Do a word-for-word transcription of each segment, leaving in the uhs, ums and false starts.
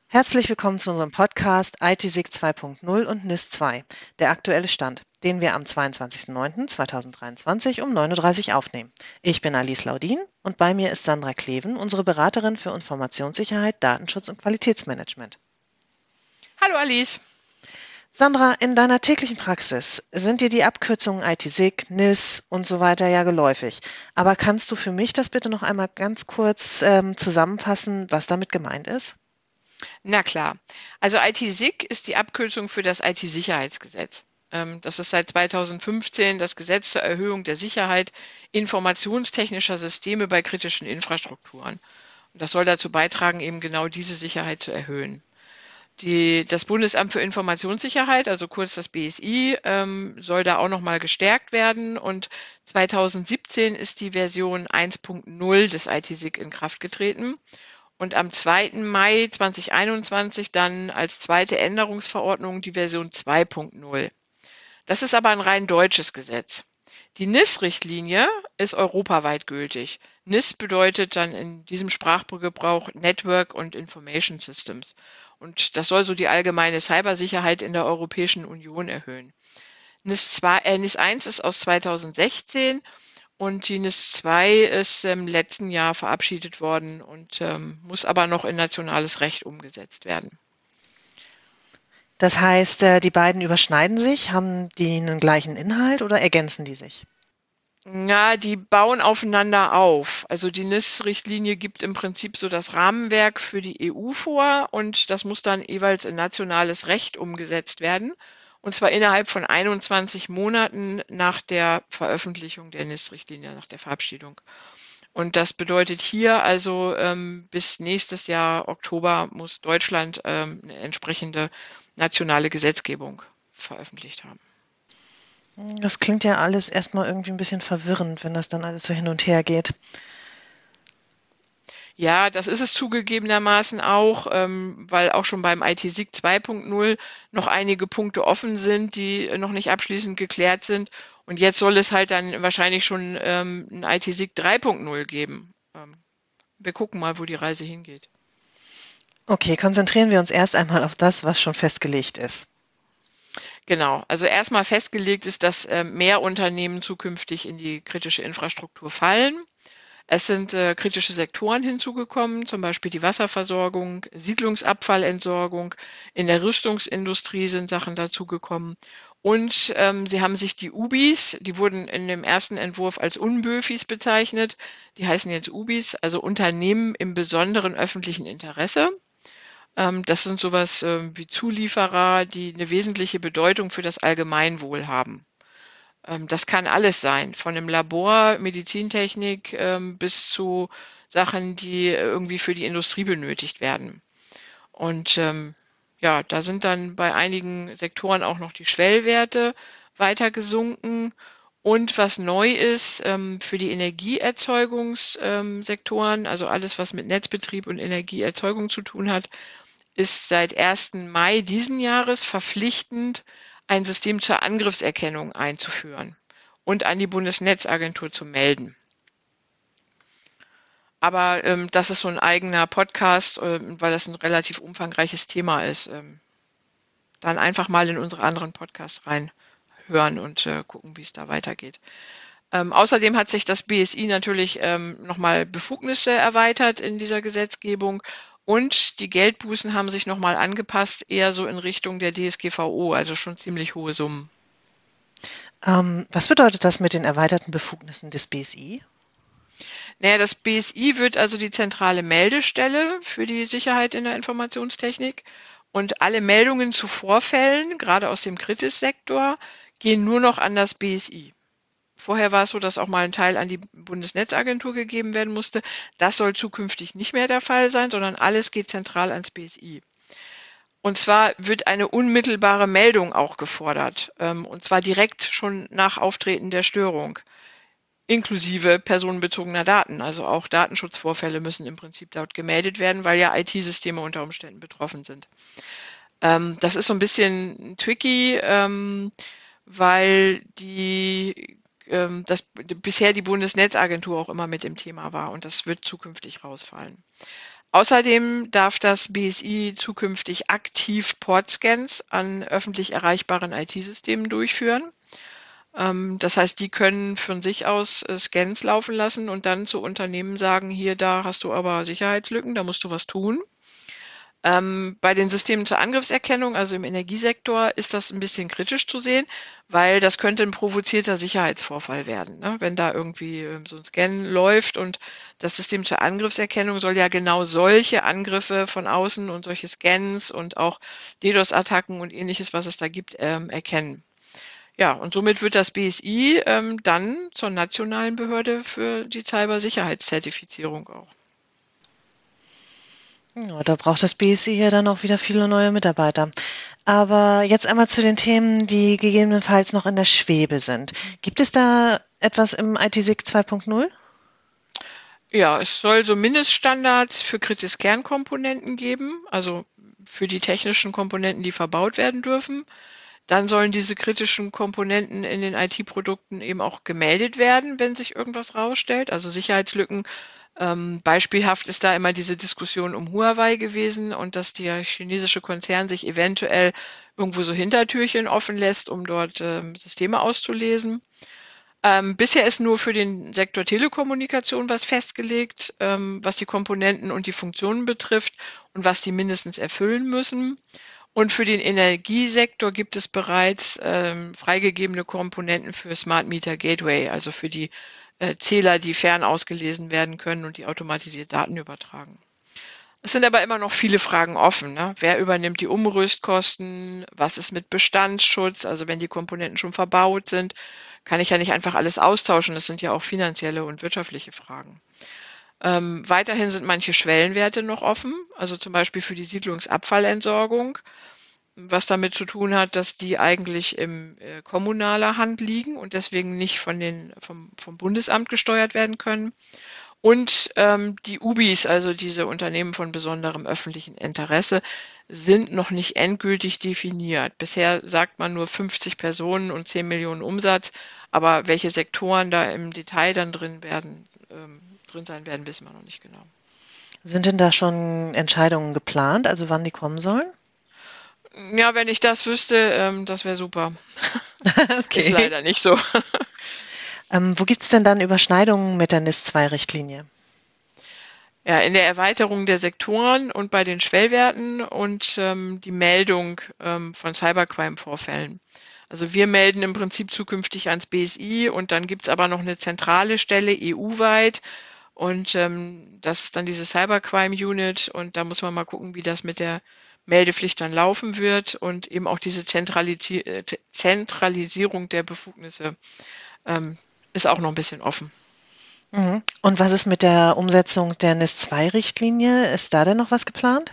Herzlich willkommen zu unserem Podcast I T S I C zwei Punkt null und N I S zwei, der aktuelle Stand, den wir am zweiundzwanzigsten neunten zweitausenddreiundzwanzig um neun Uhr dreißig Aufnehmen. Ich bin Alice Laudin und bei mir ist Sandra Kleven, unsere Beraterin für Informationssicherheit, Datenschutz und Qualitätsmanagement. Hallo Alice. Sandra, in deiner täglichen Praxis sind dir die Abkürzungen I T S I C, N I S und so weiter ja geläufig. Aber kannst du für mich das bitte noch einmal ganz kurz ähm, zusammenfassen, was damit gemeint ist? Na klar. Also I T S I C ist die Abkürzung für das I T-Sicherheitsgesetz. Das ist seit zweitausendfünfzehn das Gesetz zur Erhöhung der Sicherheit informationstechnischer Systeme bei kritischen Infrastrukturen. Und das soll dazu beitragen, eben genau diese Sicherheit zu erhöhen. Die, das Bundesamt für Informationssicherheit, also kurz das B S I, ähm, soll da auch nochmal gestärkt werden. Und zweitausendsiebzehn ist die Version eins Punkt null des I T S I C in Kraft getreten. Und am zweiten Mai zweitausendeinundzwanzig dann als zweite Änderungsverordnung die Version zwei Punkt null. Das ist aber ein rein deutsches Gesetz. Die N I S-Richtlinie ist europaweit gültig. N I S bedeutet dann in diesem Sprachgebrauch Network und Information Systems. Und das soll so die allgemeine Cybersicherheit in der Europäischen Union erhöhen. N I S zwei, äh, N I S eins ist aus zweitausendsechzehn und die N I S zwei ist im letzten Jahr verabschiedet worden und ähm, muss aber noch in nationales Recht umgesetzt werden. Das heißt, die beiden überschneiden sich, haben die einen gleichen Inhalt oder ergänzen die sich? Ja, die bauen aufeinander auf. Also die N I S-Richtlinie gibt im Prinzip so das Rahmenwerk für die E U vor und das muss dann jeweils in nationales Recht umgesetzt werden. Und zwar innerhalb von einundzwanzig Monaten nach der Veröffentlichung der N I S-Richtlinie, nach der Verabschiedung. Und das bedeutet hier also ähm, bis nächstes Jahr Oktober muss Deutschland ähm, eine entsprechende nationale Gesetzgebung veröffentlicht haben. Das klingt ja alles erstmal irgendwie ein bisschen verwirrend, wenn das dann alles so hin und her geht. Ja, das ist es zugegebenermaßen auch, ähm, weil auch schon beim I T S I C zwei Punkt null noch einige Punkte offen sind, die noch nicht abschließend geklärt sind. Und jetzt soll es halt dann wahrscheinlich schon ähm, ein I T S I C drei Punkt null geben. Ähm, wir gucken mal, wo die Reise hingeht. Okay, konzentrieren wir uns erst einmal auf das, was schon festgelegt ist. Genau, also erstmal festgelegt ist, dass äh, mehr Unternehmen zukünftig in die kritische Infrastruktur fallen. Es sind äh, kritische Sektoren hinzugekommen, zum Beispiel die Wasserversorgung, Siedlungsabfallentsorgung. In der Rüstungsindustrie sind Sachen dazugekommen. Und ähm, sie haben sich die U B Is, die wurden in dem ersten Entwurf als UNBÖFIs bezeichnet, die heißen jetzt U B Is, also Unternehmen im besonderen öffentlichen Interesse. Ähm, das sind sowas äh, wie Zulieferer, die eine wesentliche Bedeutung für das Allgemeinwohl haben. Das kann alles sein, von einem Labor, Medizintechnik ähm, bis zu Sachen, die irgendwie für die Industrie benötigt werden. Und ähm, ja, da sind dann bei einigen Sektoren auch noch die Schwellwerte weiter gesunken. Und was neu ist, ähm, für die Energieerzeugungssektoren, also alles, was mit Netzbetrieb und Energieerzeugung zu tun hat, ist seit ersten Mai diesen Jahres verpflichtend, ein System zur Angriffserkennung einzuführen und an die Bundesnetzagentur zu melden. Aber ähm, das ist so ein eigener Podcast, ähm, weil das ein relativ umfangreiches Thema ist. Ähm, dann einfach mal in unsere anderen Podcasts reinhören und äh, gucken, wie es da weitergeht. Ähm, außerdem hat sich das B S I natürlich ähm, nochmal Befugnisse erweitert in dieser Gesetzgebung. Und die Geldbußen haben sich nochmal angepasst, eher so in Richtung der D S G V O, also schon ziemlich hohe Summen. Ähm, was bedeutet das mit den erweiterten Befugnissen des B S I? Naja, das B S I wird also die zentrale Meldestelle für die Sicherheit in der Informationstechnik. Und alle Meldungen zu Vorfällen, gerade aus dem Kritissektor, gehen nur noch an das B S I. Vorher war es so, dass auch mal ein Teil an die Bundesnetzagentur gegeben werden musste. Das soll zukünftig nicht mehr der Fall sein, sondern alles geht zentral ans B S I. Und zwar wird eine unmittelbare Meldung auch gefordert, und zwar direkt schon nach Auftreten der Störung, inklusive personenbezogener Daten. Also auch Datenschutzvorfälle müssen im Prinzip dort gemeldet werden, weil ja I T-Systeme unter Umständen betroffen sind. Das ist so ein bisschen tricky, weil die dass bisher die Bundesnetzagentur auch immer mit dem Thema war und das wird zukünftig rausfallen. Außerdem darf das B S I zukünftig aktiv Portscans an öffentlich erreichbaren I T-Systemen durchführen. Ähm, das heißt, die können von sich aus äh, Scans laufen lassen und dann zu Unternehmen sagen, hier, da hast du aber Sicherheitslücken, da musst du was tun. Ähm, bei den Systemen zur Angriffserkennung, also im Energiesektor, ist das ein bisschen kritisch zu sehen, weil das könnte ein provozierter Sicherheitsvorfall werden, ne? Wenn da irgendwie ähm, so ein Scan läuft und das System zur Angriffserkennung soll ja genau solche Angriffe von außen und solche Scans und auch DDoS-Attacken und ähnliches, was es da gibt, ähm, erkennen. Ja, und somit wird das B S I ähm, dann zur nationalen Behörde für die Cybersicherheitszertifizierung auch. Ja, da braucht das B S I ja dann auch wieder viele neue Mitarbeiter. Aber jetzt einmal zu den Themen, die gegebenenfalls noch in der Schwebe sind. Gibt es da etwas im I T S I C zwei Punkt null? Ja, es soll so Mindeststandards für kritische Kernkomponenten geben, also für die technischen Komponenten, die verbaut werden dürfen. Dann sollen diese kritischen Komponenten in den I T-Produkten eben auch gemeldet werden, wenn sich irgendwas rausstellt, also Sicherheitslücken. Ähm, beispielhaft ist da immer diese Diskussion um Huawei gewesen und dass der chinesische Konzern sich eventuell irgendwo so Hintertürchen offen lässt, um dort ähm, Systeme auszulesen. Ähm, bisher ist nur für den Sektor Telekommunikation was festgelegt, ähm, was die Komponenten und die Funktionen betrifft und was sie mindestens erfüllen müssen. Und für den Energiesektor gibt es bereits ähm, freigegebene Komponenten für Smart Meter Gateway, also für die äh, Zähler, die fern ausgelesen werden können und die automatisiert Daten übertragen. Es sind aber immer noch viele Fragen offen, ne? Wer übernimmt die Umrüstkosten? Was ist mit Bestandsschutz? Also wenn die Komponenten schon verbaut sind, kann ich ja nicht einfach alles austauschen. Das sind ja auch finanzielle und wirtschaftliche Fragen. Ähm, weiterhin sind manche Schwellenwerte noch offen, also zum Beispiel für die Siedlungsabfallentsorgung, was damit zu tun hat, dass die eigentlich in äh, kommunaler Hand liegen und deswegen nicht von den, vom, vom Bundesamt gesteuert werden können. Und ähm, die U B Is, also diese Unternehmen von besonderem öffentlichen Interesse, sind noch nicht endgültig definiert. Bisher sagt man nur fünfzig Personen und zehn Millionen Umsatz, aber welche Sektoren da im Detail dann drin werden, ähm, drin sein werden, wissen wir noch nicht genau. Sind denn da schon Entscheidungen geplant, also wann die kommen sollen? Ja, wenn ich das wüsste, ähm, das wäre super. Okay. Ist leider nicht so. Ähm, wo gibt es denn dann Überschneidungen mit der NIS zwei Richtlinie? Ja, in der Erweiterung der Sektoren und bei den Schwellwerten und ähm, die Meldung ähm, von Cybercrime-Vorfällen. Also wir melden im Prinzip zukünftig ans B S I und dann gibt es aber noch eine zentrale Stelle E U-weit und ähm, das ist dann diese Cybercrime Unit und da muss man mal gucken, wie das mit der Meldepflicht dann laufen wird und eben auch diese Zentralisi äh, Zentralisierung der Befugnisse ähm, ist auch noch ein bisschen offen. Mhm. Und was ist mit der Umsetzung der NIS zwei Richtlinie? Ist da denn noch was geplant?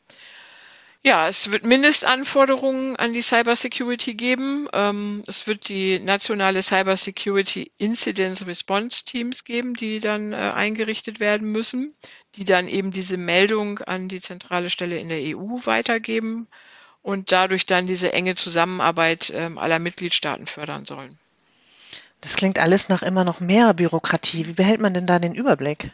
Ja, es wird Mindestanforderungen an die Cybersecurity geben. Ähm, es wird die nationale Cybersecurity Incidence Response Teams geben, die dann äh, eingerichtet werden müssen, die dann eben diese Meldung an die zentrale Stelle in der E U weitergeben und dadurch dann diese enge Zusammenarbeit ähm, aller Mitgliedstaaten fördern sollen. Das klingt alles nach immer noch mehr Bürokratie. Wie behält man denn da den Überblick?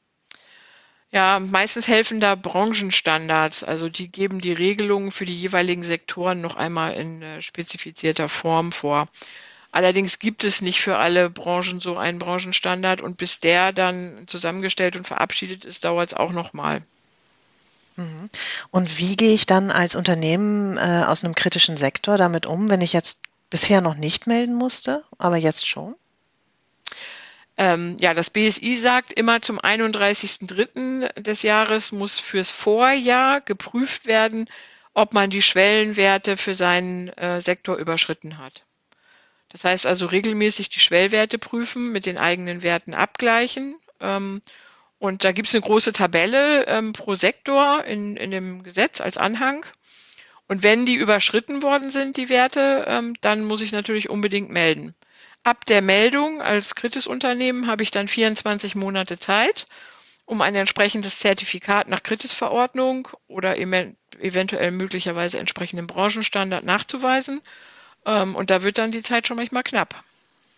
Ja, meistens helfen da Branchenstandards, also die geben die Regelungen für die jeweiligen Sektoren noch einmal in äh, spezifizierter Form vor. Allerdings gibt es nicht für alle Branchen so einen Branchenstandard und bis der dann zusammengestellt und verabschiedet ist, dauert es auch noch mal. Mhm. Und wie gehe ich dann als Unternehmen äh, aus einem kritischen Sektor damit um, wenn ich jetzt bisher noch nicht melden musste, aber jetzt schon? Ähm, ja, das B S I sagt immer zum einunddreißigsten dritten des Jahres muss fürs Vorjahr geprüft werden, ob man die Schwellenwerte für seinen äh, Sektor überschritten hat. Das heißt also regelmäßig die Schwellwerte prüfen, mit den eigenen Werten abgleichen. Ähm, und da gibt es eine große Tabelle ähm, pro Sektor in, in dem Gesetz als Anhang. Und wenn die überschritten worden sind, die Werte, ähm, dann muss ich natürlich unbedingt melden. Ab der Meldung als Kritis-Unternehmen habe ich dann vierundzwanzig Monate Zeit, um ein entsprechendes Zertifikat nach Kritis-Verordnung oder eventuell möglicherweise entsprechenden Branchenstandard nachzuweisen. Ähm, und da wird dann die Zeit schon manchmal knapp.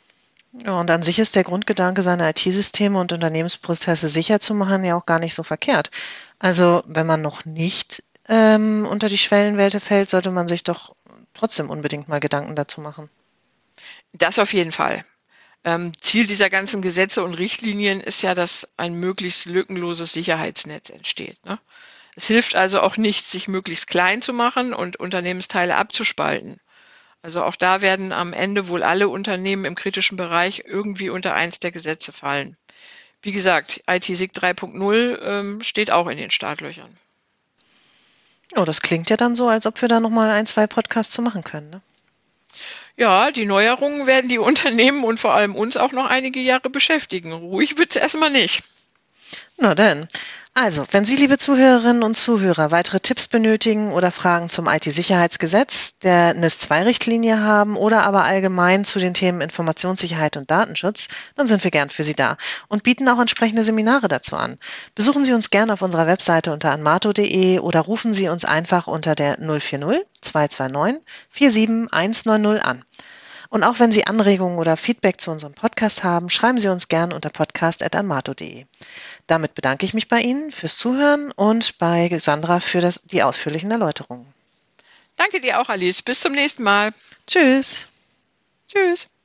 Ja, und an sich ist der Grundgedanke, seine I T-Systeme und Unternehmensprozesse sicher zu machen, ja auch gar nicht so verkehrt. Also wenn man noch nicht ähm, unter die Schwellenwerte fällt, sollte man sich doch trotzdem unbedingt mal Gedanken dazu machen. Das auf jeden Fall. Ähm, Ziel dieser ganzen Gesetze und Richtlinien ist ja, dass ein möglichst lückenloses Sicherheitsnetz entsteht, ne? Es hilft also auch nicht, sich möglichst klein zu machen und Unternehmensteile abzuspalten. Also auch da werden am Ende wohl alle Unternehmen im kritischen Bereich irgendwie unter eins der Gesetze fallen. Wie gesagt, I T S I C drei Punkt null ähm, steht auch in den Startlöchern. Oh, das klingt ja dann so, als ob wir da noch mal ein, zwei Podcasts zu machen können, ne? Ja, die Neuerungen werden die Unternehmen und vor allem uns auch noch einige Jahre beschäftigen. Ruhig wird's erstmal nicht. Na denn. Also, wenn Sie, liebe Zuhörerinnen und Zuhörer, weitere Tipps benötigen oder Fragen zum I T-Sicherheitsgesetz, der N I S zwei Richtlinie haben oder aber allgemein zu den Themen Informationssicherheit und Datenschutz, dann sind wir gern für Sie da und bieten auch entsprechende Seminare dazu an. Besuchen Sie uns gern auf unserer Webseite unter anmato punkt de oder rufen Sie uns einfach unter der null vier null zwei zwei neun vier sieben eins neun null an. Und auch wenn Sie Anregungen oder Feedback zu unserem Podcast haben, schreiben Sie uns gern unter podcast at anmato punkt de. Damit bedanke ich mich bei Ihnen fürs Zuhören und bei Sandra für das, die ausführlichen Erläuterungen. Danke dir auch, Alice. Bis zum nächsten Mal. Tschüss. Tschüss.